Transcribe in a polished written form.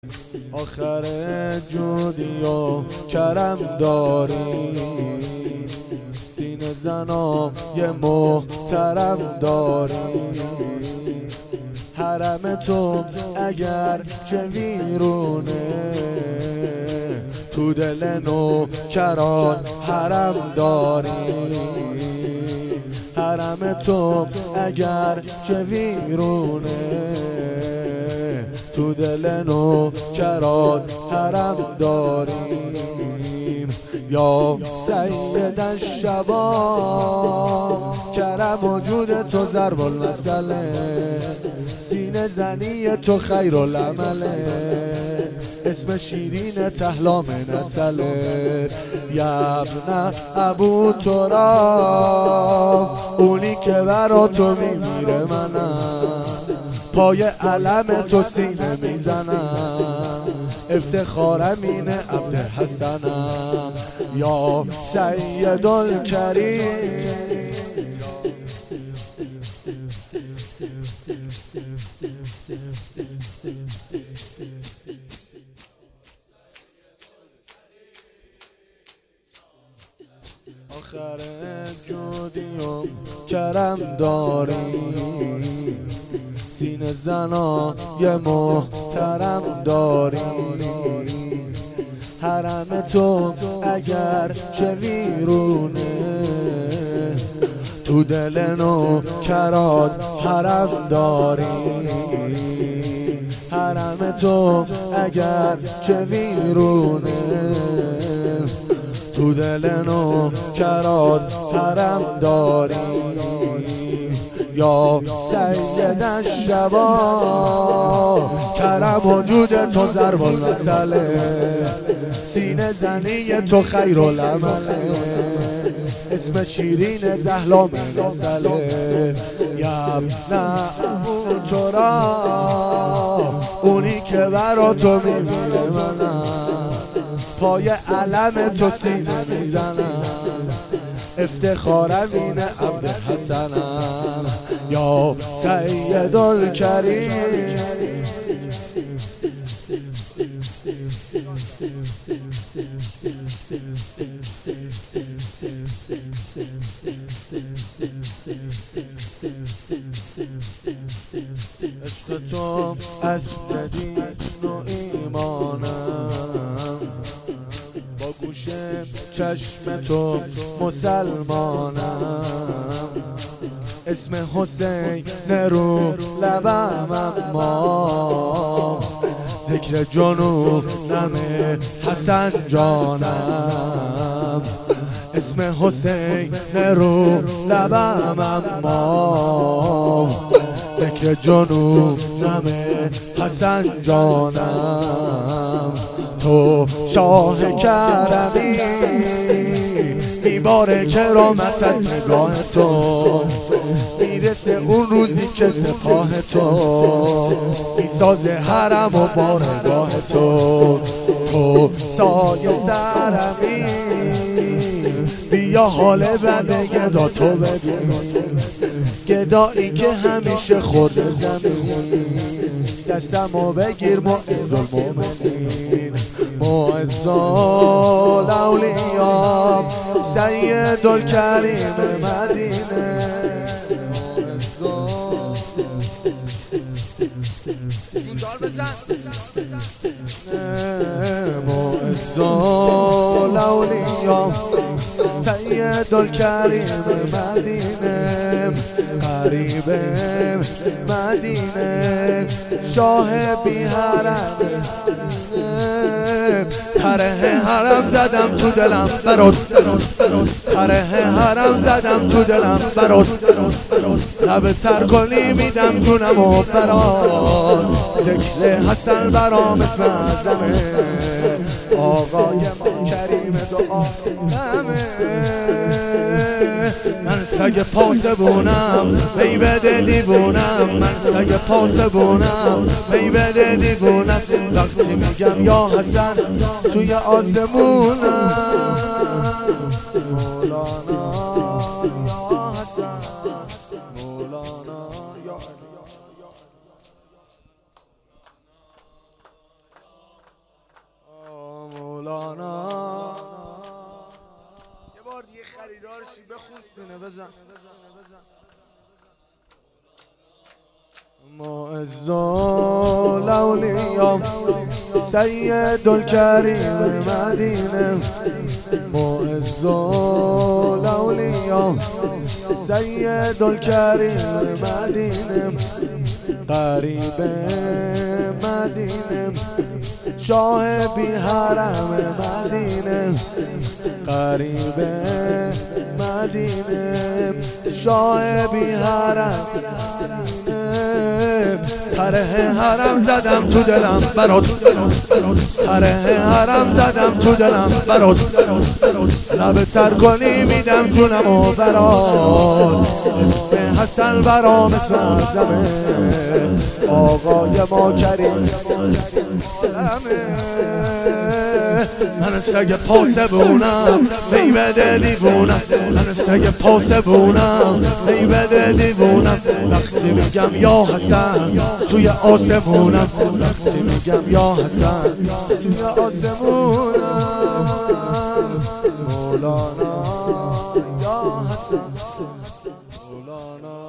آخر جودی و کرم داری، سینه زنا یه محترم داری. حرم تو اگر چه ویرونه، تو دل نوکران حرم داری. حرم تو اگر چه ویرونه، تو دل نوکران حرم داریم. یا سید الشباب کرم وجود تو ضرب المثله، سینه زنی تو خیر العمله، اسم شیرین تهلا نسله. یا ابن ابو تراب اونی که برا تو میمیره منم، پای علم تو سینه میزنم، افتخارم اینه عبد حسنم. یا سید الکریم آخر جودی و کرم داری، سینه زنا یه محترم داری. حرم تو اگر چه ویرونه، تو دل نوکرات حرم داری. حرم تو اگر چه ویرونه، تو دل نوکرات حرم داری. یا سید الشباب کرم وجود تو ضرب المثله، سینه زنی تو خیر العمله، اسم شیرین دهلا نسله. یا ابن ابو تراب اونی که برا تو میمیره منم، پای علم تو سینه میزنم، افتخارم اینه عبد حسنم. یا سید الکریم عشق تو اصل دین و ایمانم، با گوش چشم تو مسلمانم، اسم حسین رو لبم اما ذکر جنونم حسن جانم، اسم حسین رو لبم اما ذکر جنونم حسن جانم. تو شاه کرمی میباره کرامت نگاه تو، میرسه اون روزی که سپاه تو میسازه حرم و بارگاه تو. تو سایه سرمی بیا حال بده گدا تو ببین، گدایی که همیشه خورده زمین، دستمو بگیر معز المؤمنین، معز الاولیا سید الکریم مدینه. معز الاولیا سید الکریم مدینه، قریب مدینه شاه بی حرم، طرح حرم زدم تو دلم برات، طرح حرم زدم تو دلم برات، لب تر کنی میدم جونم و برات، ذکر حسن برام اسم اعظمه، آقای ما کریم دعا نمه. من سگ پاسبونم می بده دیوونم، من سگ پاسبونم می بده دیوونم، وقتی میگم یا حسن توی آسمونم، مولانا یا حسن مولانا یا مولانا. یه بار دیگه خریدار شی، بخون سینه بزن. معز الاولیاء سید الکریم مدینه، معز الاولیاء سید الکریم مدینه، قریب مدینه شاه بی حرم مدینه، قریب مدینه شاه بی حرم. طرح حرم زدم تو دلم برات، طرح حرم زدم تو دلم برات، لب تر کنی میدم جونمو برات. اسم حسن برام اسم اعظمه، آقای ما کریم من سگ پاسبونم ای بده دیوونم، من سگ پاسبونم ای بده دیوونم. وقتی میگم یا حسن توی آسمونم، وقتی میگم یا حسن توی آسمونم. مولانا